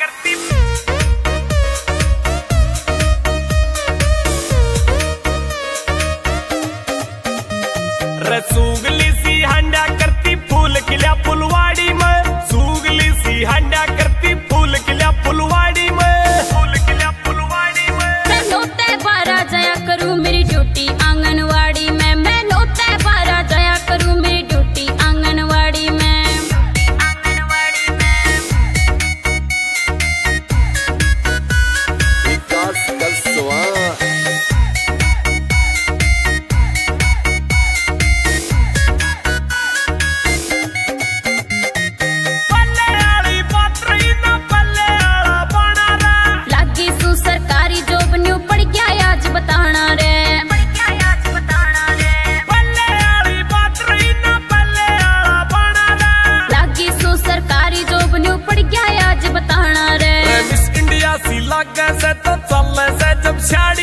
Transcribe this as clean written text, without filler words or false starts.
करती रसूगली सी हांडा करती फूल खिल्या फुलवाड़ी में, सूगली सी हांडा करती फूल खिल्या फुलवाड़ी में, फूल खिल्या फुलवाड़ी में। मैं नौते बारा जाया करूं मेरी ड्यूटी आंगनवाड़ी में, मैं नौते बारा जाया करूं मेरी ड्यूटी आंगनवाड़ी में, आंगनवाड़ी में। विकास कलसवा लागे से तो चल से जब छाड़ी